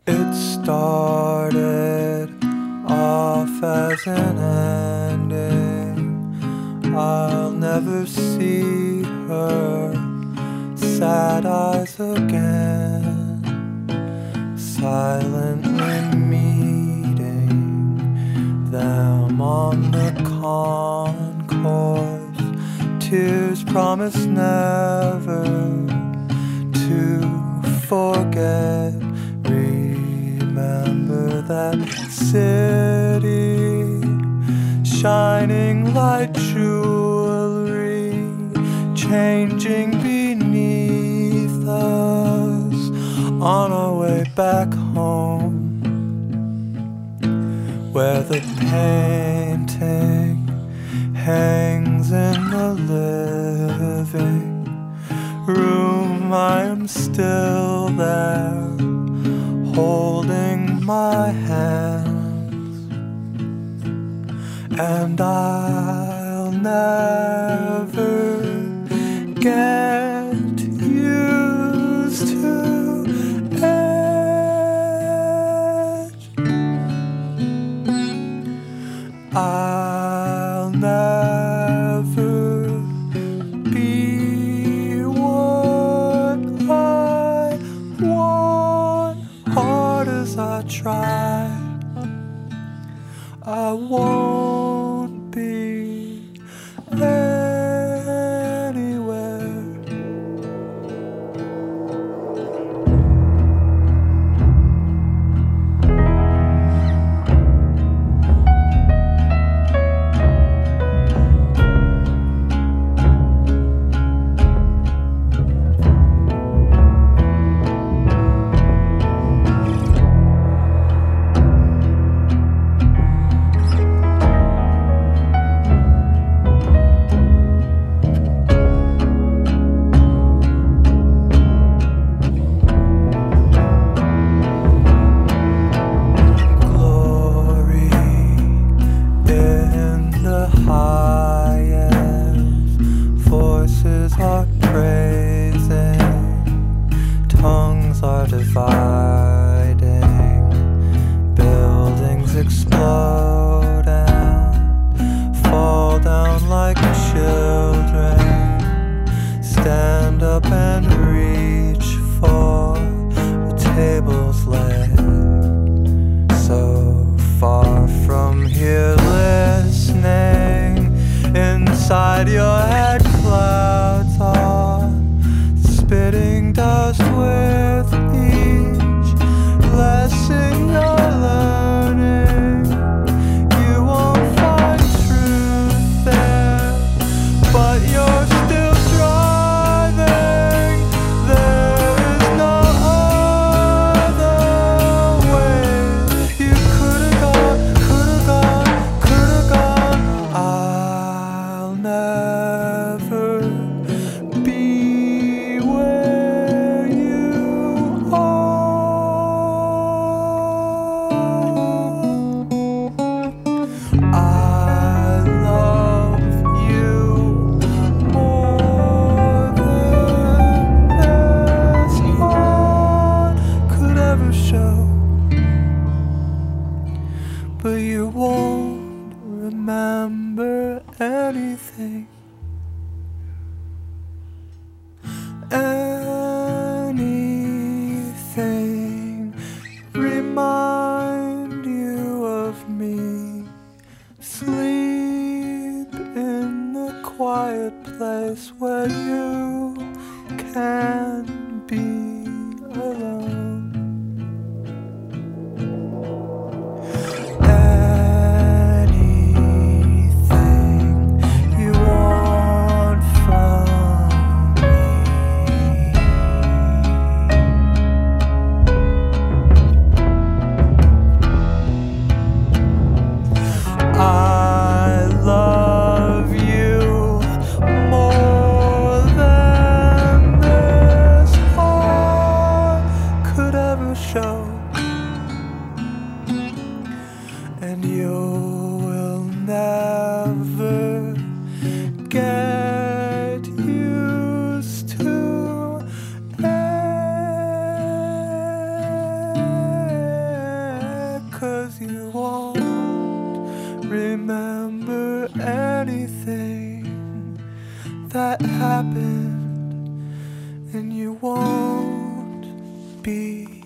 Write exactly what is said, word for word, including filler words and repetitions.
It started off as an ending. I'll never see her sad eyes again, silently meeting them on the concourse. Tears promise never to forget. Remember that city, shining like jewelry, changing beneath us on our way back home, where the painting hangs in the living room. I am still there, holding my hands, and I'll never get used to it. I'll never be what I want. Hard as I try, I won't be anywhere. Are praising, tongues are dividing, buildings explode and fall down like children. Stand up and reach for the table's leg. So far from here, listening inside your head. Clouds are spitting dust with each lesson you're learning. You won't find truth there, but you're still driving. There is no other way. You could've gone, could've gone, could've gone. I'll never be where you are. I love you more than this heart could ever show, but you won't remember anything. Anything remind you of me. Sleep in the quiet place where you can be alone. Anything you want from I love you more than this heart could ever show, and you will never get used to it. remember anything that happened, and you won't be